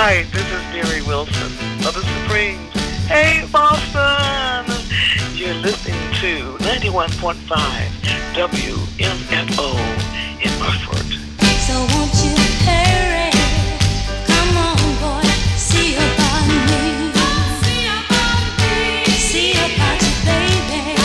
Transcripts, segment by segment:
Hi, this is Mary Wilson of the Supremes. Hey, Boston! You're listening to 91.5 WMFO in Hartford. So won't you hurry? Come on, boy, see about me. See about you, baby.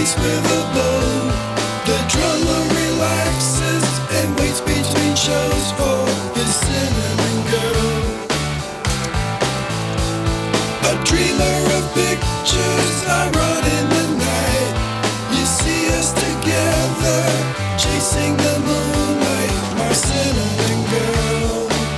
face with a bow. The drummer relaxes and waits between shows for his cinnamon girl. A dreamer of pictures I run in the night. You see us together, chasing the moonlight, my cinnamon girl.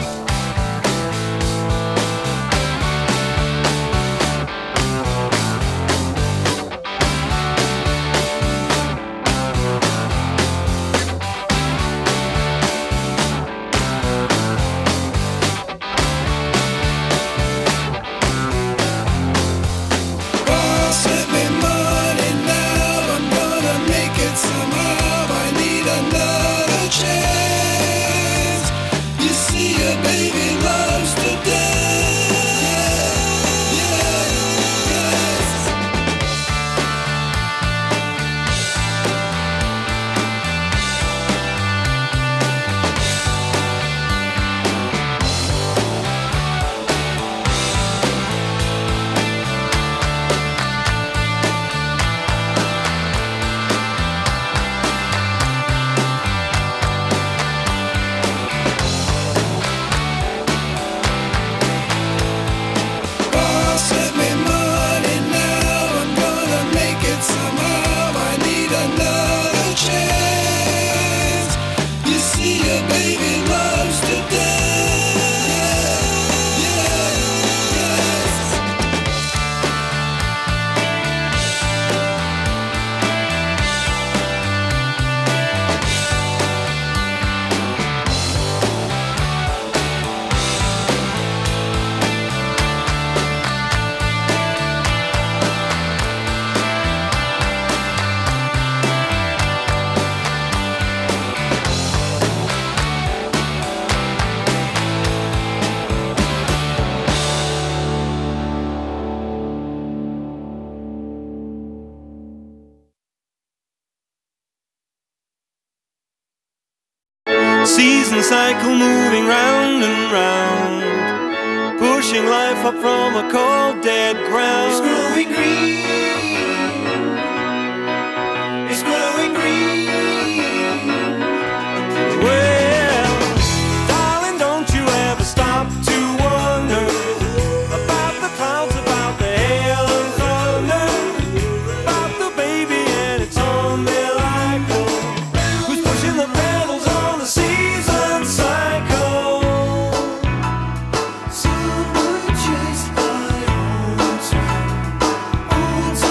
Season cycle moving round and round, pushing life up from a cold dead ground. It's growing green. It's growing green. Well, darling, don't you ever stop to wonder about the clouds, about the hail and thunder, about the baby and its umbilical, who's pushing the pedals on the season cycle. Someone chased by horns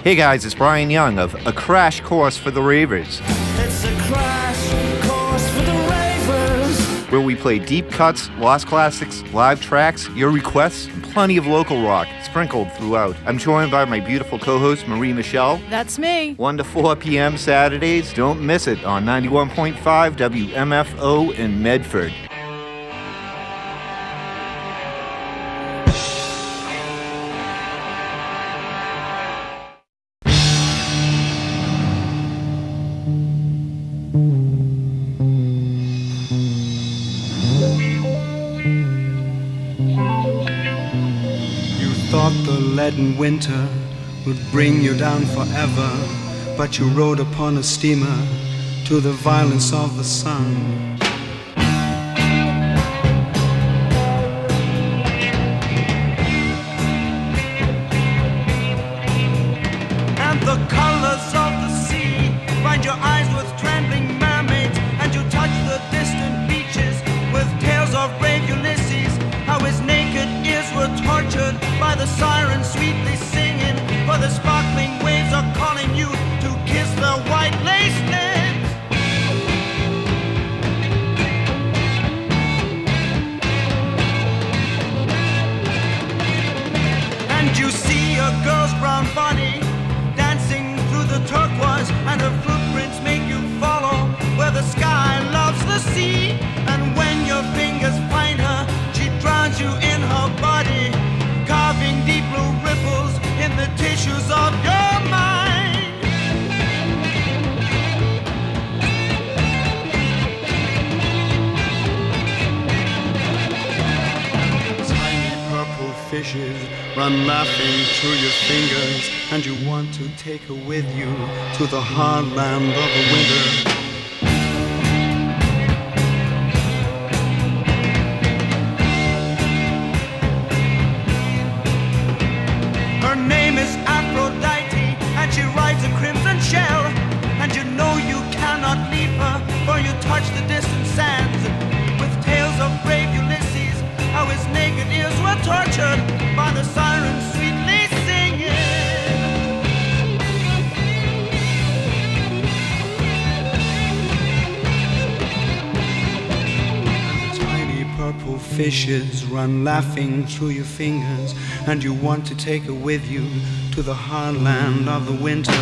Hey guys, it's Brian Young of A Crash Course for the Ravers, It's a crash course for the ravers. where we play deep cuts, lost classics, live tracks, your requests, and plenty of local rock sprinkled throughout. I'm joined by my beautiful co-host Marie Michelle. That's me. 1 to 4 p.m. Saturdays. Don't miss it on 91.5 WMFO in Medford. Thought the leaden winter would bring you down forever, but you rode upon a steamer to the violence of the sun. And the colors of the sea find your eyes with trembling mermaids, and you touch the distant beaches with tales of brave Ulysses, how his naked ears were tortured by the sirens sweetly singing, for the sparkling waves are calling you to kiss the white lace lips. And you see a girl's brown body dancing through the turquoise, and her footprints make you follow where the sky loves the sea. And when your fingers find her, she drowns you in her body, carving deep blue ripples in the tissues of your mind. Tiny purple fishes run laughing through your fingers, and you want to take her with you to the hard land of the winter. Her name is Aphrodite, and she rides a crimson shell. And you know you cannot leave her, for you touch the distant sands with tales of brave Ulysses, how his naked ears were tortured by the sirens sweetly singing. Tiny purple fishes run laughing through your fingers, and you want to take her with you to the hard land of the winter.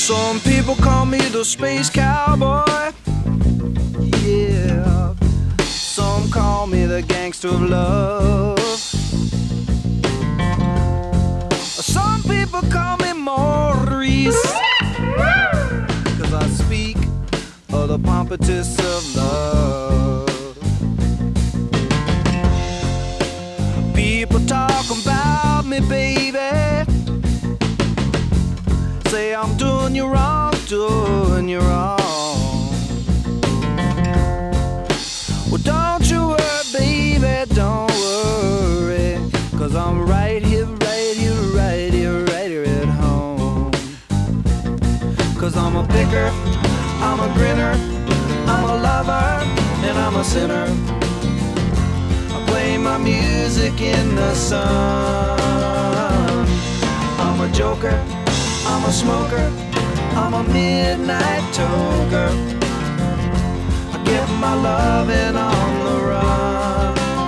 Some people call me the space cowboy. Yeah. Some call me the gangster of love. Some people call me Maurice, 'cause I speak of the pompatus of love. People talk about me, baby, say I'm doing you wrong, doing you wrong. Well, don't you worry, baby, don't worry, 'cause I'm right here, right here, right here, right here at home. 'Cause I'm a picker, I'm a grinner, I'm a lover, and I'm a sinner. I play my music in the sun. I'm a joker, I'm a smoker, I'm a midnight toker. I get my loving on the run.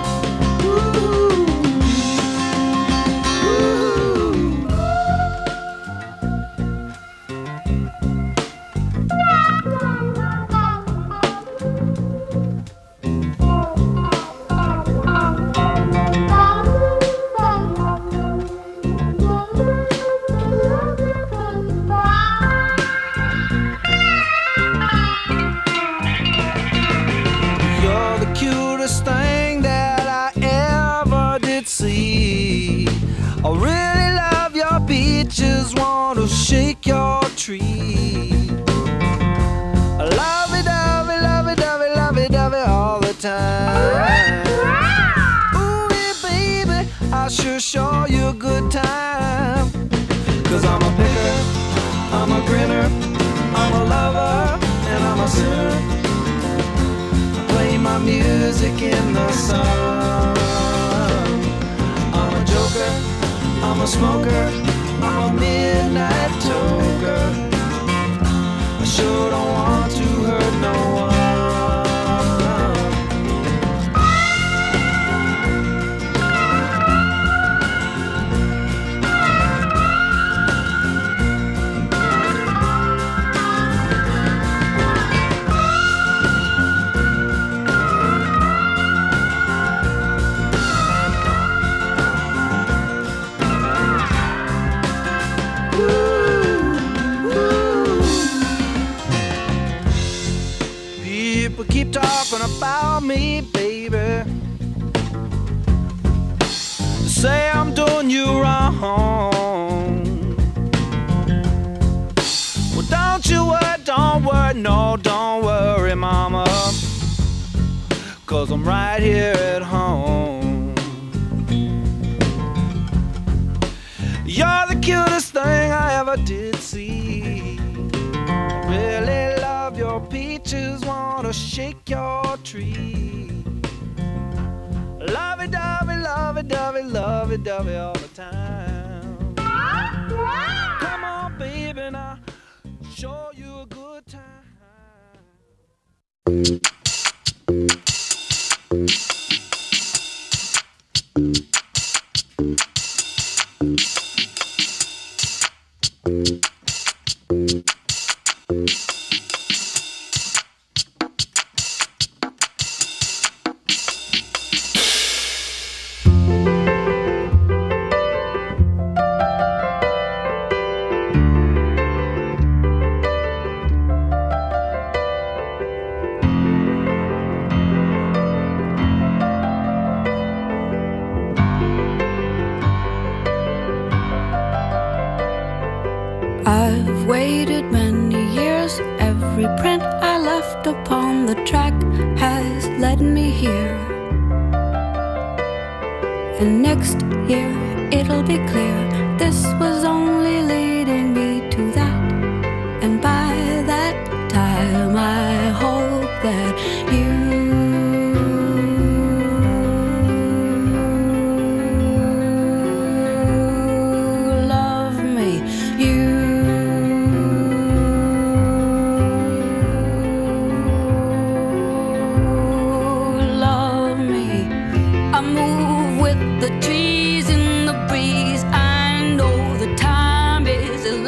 I really love your beaches, want to shake your tree. I love it, love it, love it, love it, love it, love it all the time. Ooh, yeah, baby, I sure show you a good time. 'Cause I'm a picker, I'm a grinner, I'm a lover, and I'm a sinner. I play my music in the sun. I'm a joker, I'm a smoker, I'm a midnight toker. I sure don't want to hurt no one. Keep talking about me, baby. Say I'm doing you wrong. Well, don't worry, no, don't worry, mama, 'cause I'm right here at home. You're the cutest thing I ever did see. I really love your peaches, wanna shake your tree. Love it, dovey, love it, dovey, love it, dovey all the time. Come on, baby, now show you a good time. I've waited many years. Every print I left upon the track has led me here. And next year it'll be clear this was only leading me to that. And by that time I hope that you love me. You love me. I move with the trees in the breeze. I know the time is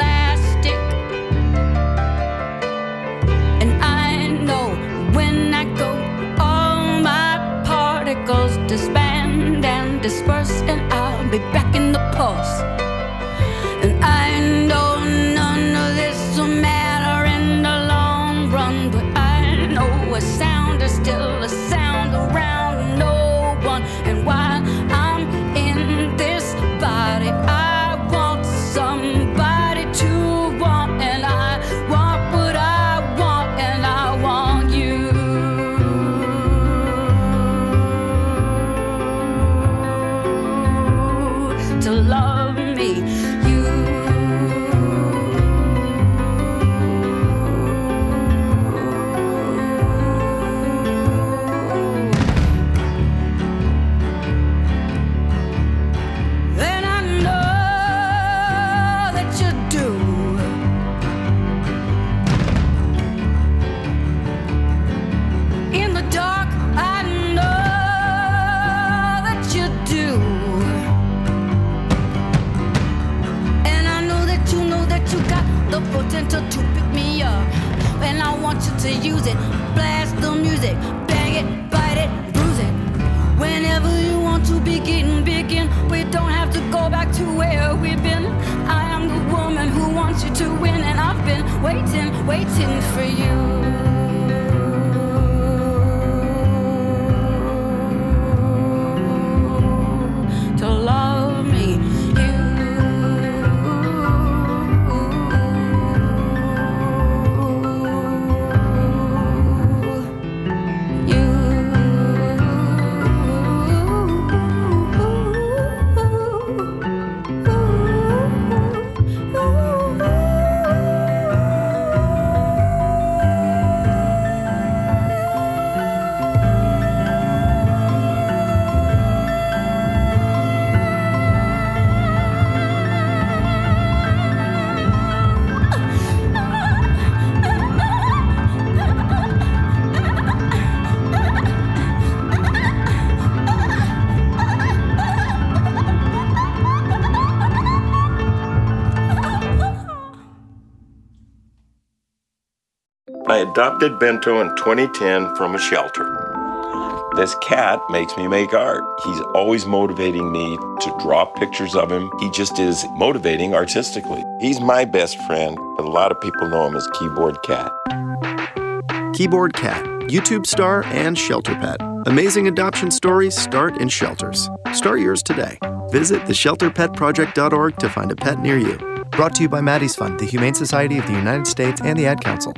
disband and disperse, and I'll be back in the pulse. And I know none of this will matter in the long run, but I know a sound is still a sound around no one. And while I'm in this body, I want somebody to want, and I want what I want, and I want you to love me. Potential to pick me up, and I want you to use it. Blast the music, bang it, bite it, bruise it. Whenever you want to begin. We don't have to go back to where we've been. I am the woman who wants you to win, and I've been waiting for you. To love me. I adopted Bento in 2010 from a shelter. This cat makes me make art. He's always motivating me to draw pictures of him. He just is motivating artistically. He's my best friend, but a lot of people know him as Keyboard Cat. Keyboard Cat, YouTube star and shelter pet. Amazing adoption stories start in shelters. Start yours today. Visit theshelterpetproject.org to find a pet near you. Brought to you by Maddie's Fund, the Humane Society of the United States, and the Ad Council.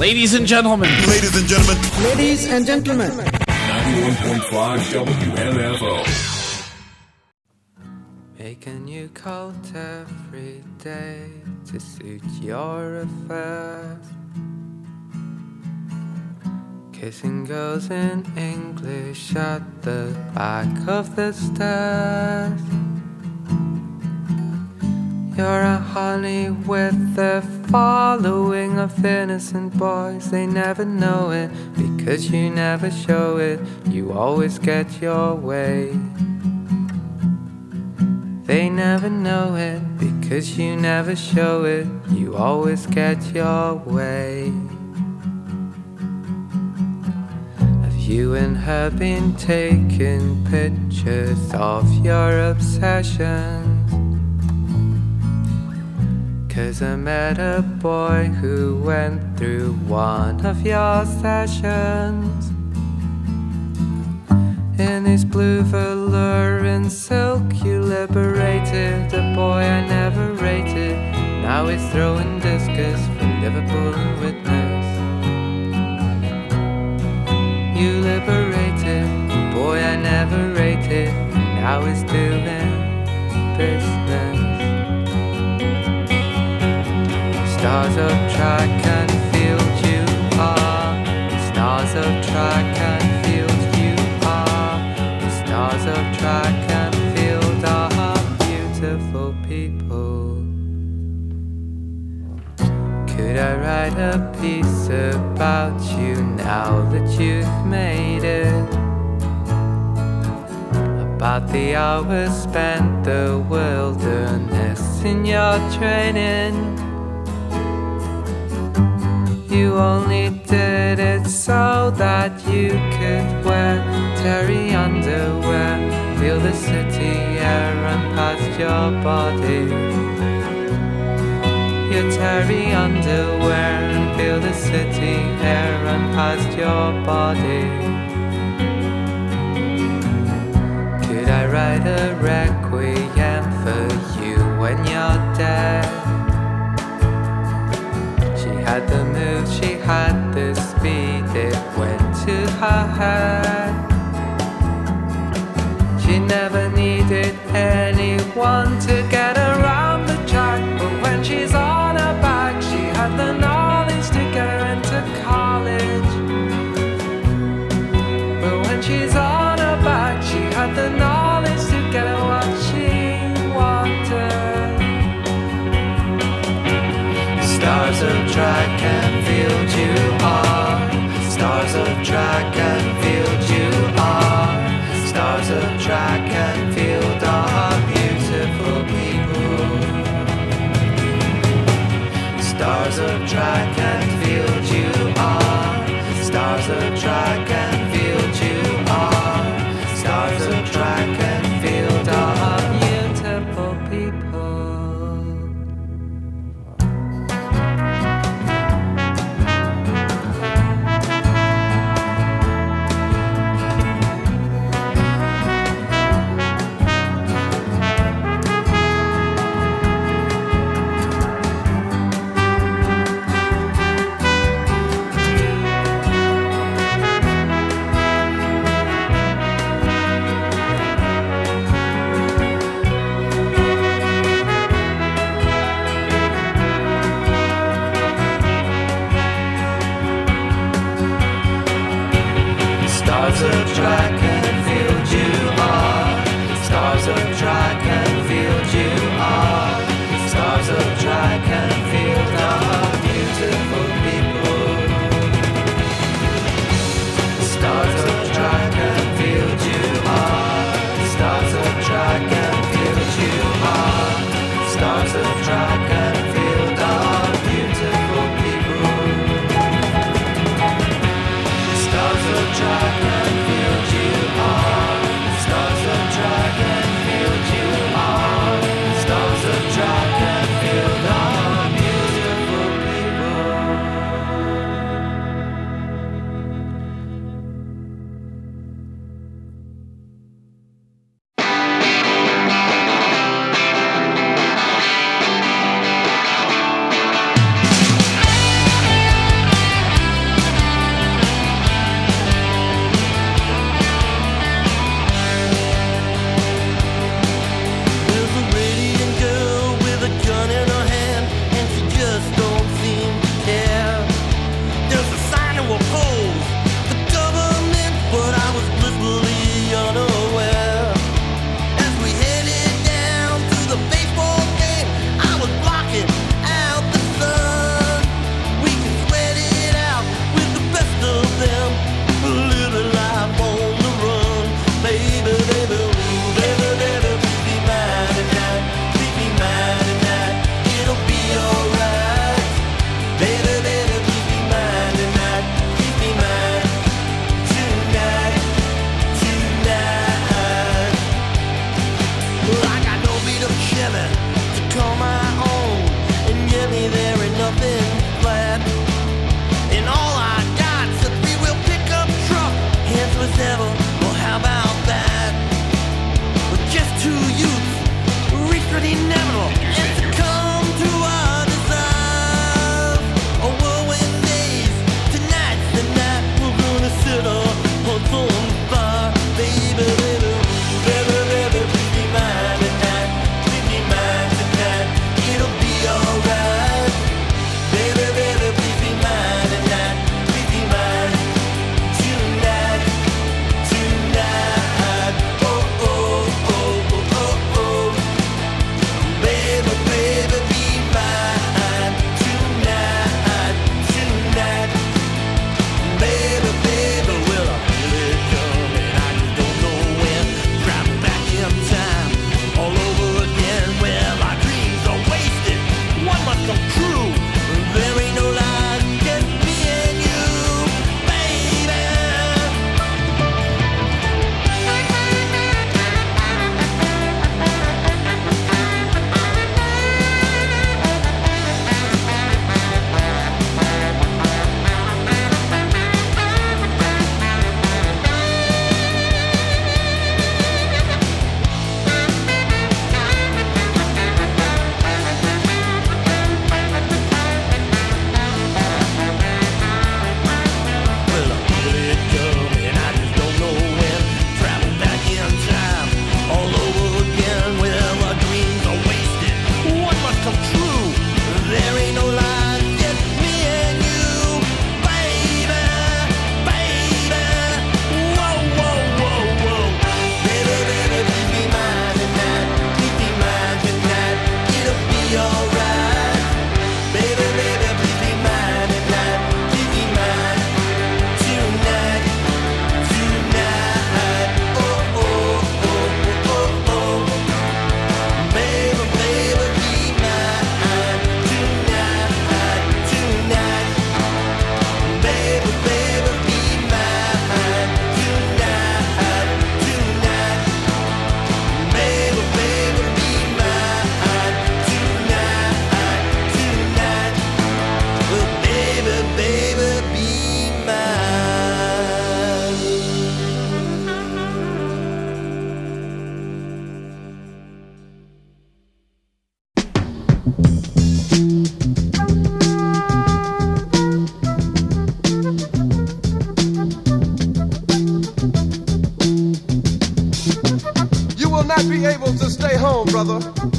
Ladies and gentlemen. Ladies and gentlemen. Ladies and gentlemen. 91.5 WMFO. Make a new coat every day to suit your affairs. Kissing girls in English at the back of the stairs. You're a honey with a following of innocent boys. They never know it because you never show it. You always get your way. They never know it because you never show it. You always get your way. Have you and her been taking pictures of your obsessions? 'Cause I met a boy who went through one of your sessions. In his blue velour and silk you liberated a boy I never rated. Now he's throwing discus for Liverpool and witness. You liberated a boy I never rated, and now he's doing business. Stars of track and field you are. Stars of track and field you are. Stars of track and field are beautiful people. Could I write a piece about you now that you've made it? About the hours spent the wilderness in your training. You only did it so that you could wear terry underwear, feel the city air run past your body. Your terry underwear and feel the city air run past your body. Could I write a requiem for you when you're dead? Had the move, she had the speed, it went to her head. She never needed anyone to get around the track, but when she's on her back, she had the knowledge to get her into college. But when she's on her back, she had the knowledge to get her what she wanted. Stars of track and field you are. Stars of track and field you are. Stars of track and field are beautiful people. Stars of track and field you are. Stars of track and field you are. Stars of track and field are beautiful people. not be able to stay home, brother.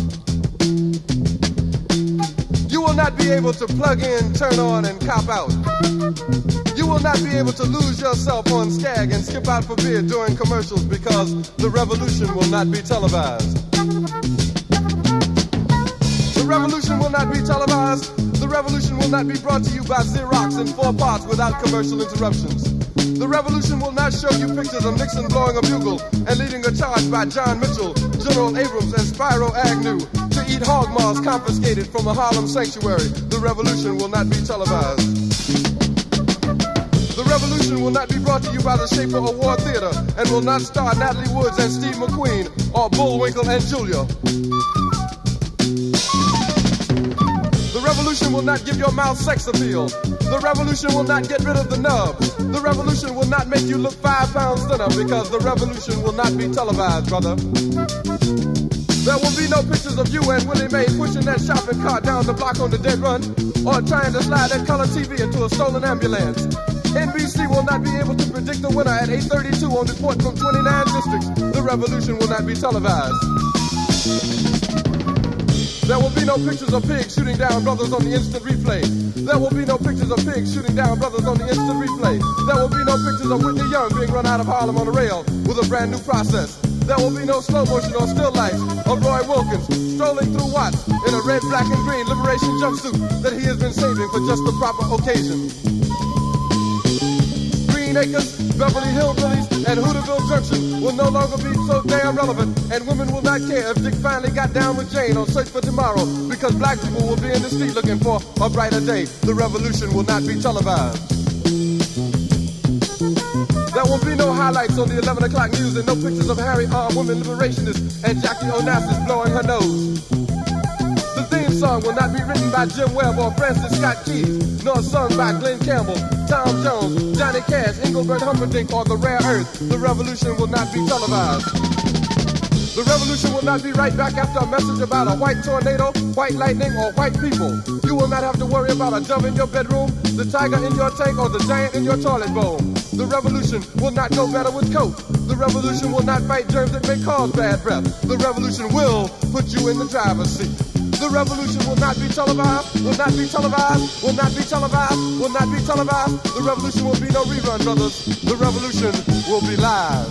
You will not be able to plug in, turn on, and cop out. You will not be able to lose yourself on Skag and skip out for beer during commercials because the revolution will not be televised. The revolution will not be televised. The revolution will not be brought to you by Xerox in 4 parts without commercial interruptions. The revolution will not show you pictures of Nixon blowing a bugle and leading a charge by John Mitchell, General Abrams, and Spyro Agnew to eat hog maws confiscated from a Harlem sanctuary. The revolution will not be televised. The revolution will not be brought to you by the Schaefer Award Theater and will not star Natalie Woods and Steve McQueen or Bullwinkle and Julia. The revolution will not give your mouth sex appeal. The revolution will not get rid of the nub. The revolution will not make you look 5 pounds thinner because the revolution will not be televised, brother. There will be no pictures of you and Willie Mae pushing that shopping cart down the block on the dead run or trying to slide that color TV into a stolen ambulance. NBC will not be able to predict the winner at 8:32 on report from 29 districts. The revolution will not be televised. There will be no pictures of pigs shooting down brothers on the instant replay. There will be no pictures of pigs shooting down brothers on the instant replay. There will be no pictures of Whitney Young being run out of Harlem on a rail with a brand new process. There will be no slow motion or still life of Roy Wilkins strolling through Watts in a red, black, and green liberation jumpsuit that he has been saving for just the proper occasion. Green Acres, Beverly Hillbillies, and Hooterville Junction will no longer be so damn relevant, and women will not care if Dick finally got down with Jane on Search for Tomorrow, because black people will be in the street looking for a brighter day. The revolution will not be televised. There will be no highlights on the 11 o'clock news and no pictures of Harry armed women liberationists and Jackie Onassis blowing her nose. The theme song will not be written by Jim Webb or Francis Scott Keys, nor sung by Glenn Campbell, Tom Jones, Johnny Cash, Engelbert Humperdinck, or The Rare Earth. The revolution will not be televised. The revolution will not be right back after a message about a white tornado, white lightning, or white people. You will not have to worry about a dove in your bedroom, the tiger in your tank, or the giant in your toilet bowl. The revolution will not go better with Coke. The revolution will not fight germs that may cause bad breath. The revolution will put you in the driver's seat. The revolution will not be televised, will not be televised, will not be televised, will not be televised. The revolution will be no rerun, brothers. The revolution will be live.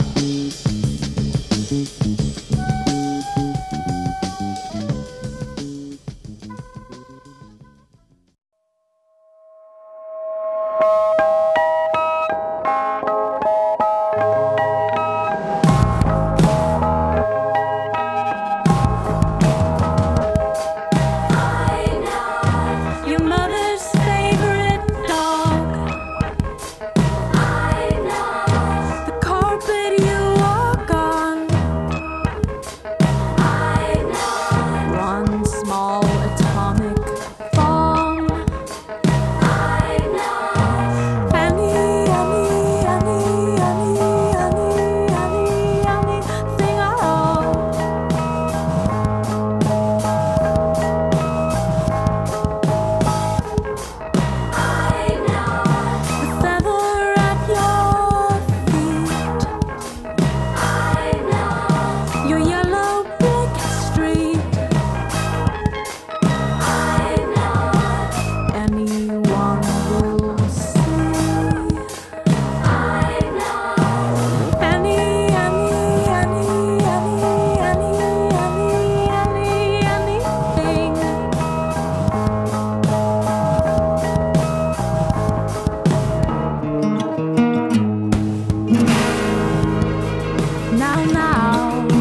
Now